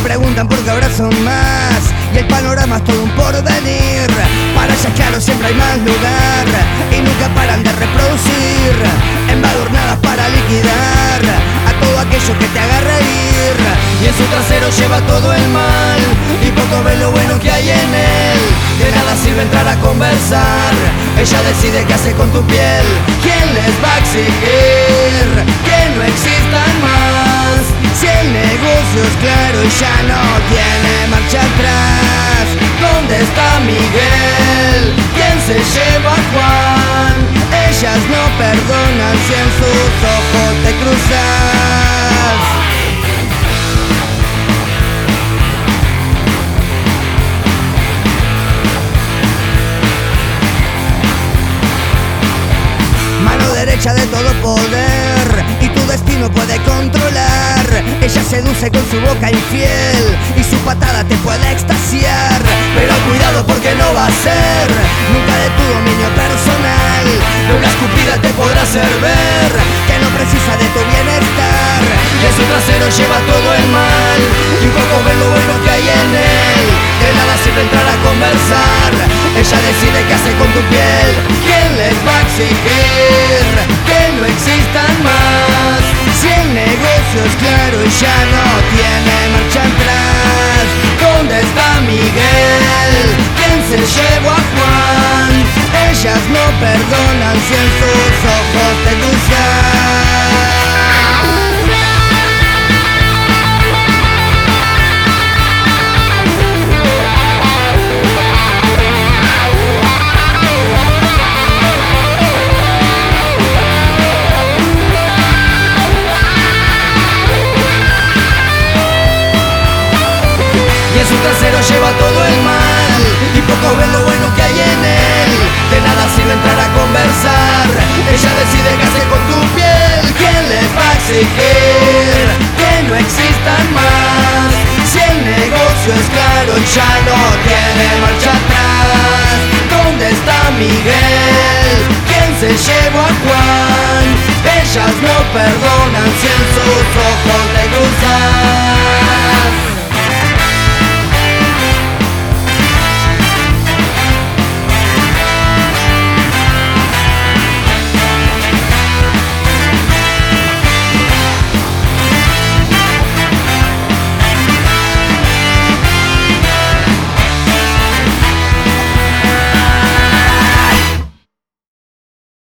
preguntan por qué ahora son más, y el panorama es todo un porvenir. Para ellas claro siempre hay más lugar, y nunca paran de reproducir embadurnadas para liquidar a todo aquello que te haga reír. Y en su trasero lleva todo el mal, y poco ven lo bueno que hay en él. De nada sirve entrar a conversar, ella decide qué hace con tu piel. ¿Quién les va a exigir que no existan más? Si el negocio es claro y ya no tiene marcha atrás. ¿Dónde está Miguel? ¿Quién se lleva a Juan? Ellas no perdonan si en sus ojos te cruzas. Mano derecha de todo poder, y tu destino puede controlar. Ella seduce con su boca infiel, y su patada te puede extasiar. Pero cuidado porque no va a ser nunca de tu dominio personal. De una escupida te podrá hacer ver que no precisa de tu bienestar. Y en su trasero lleva todo el mal, y un poco ve lo bueno que hay en él. De nada sirve entrar a conversar, ella decide qué hace con tu piel. ¿Quién les va a exigir que no existan más? Si el negocio es claro y ya no tiene marcha atrás. ¿Dónde está Miguel? ¿Quién se llevó a Juan? Ellas no perdonan si en sus ojos te cruzas. Y en su trasero lleva todo el mal, y poco ven lo bueno que hay en él. De nada sirve entrar a conversar, ella decide qué hace con tu piel. ¿Quién les va a exigir que no existan más? Si el negocio es claro y ya no tiene marcha atrás. ¿Dónde está Miguel? ¿Quién se llevó a Juan? Ellas no perdonan si en sus ojos te cruzan.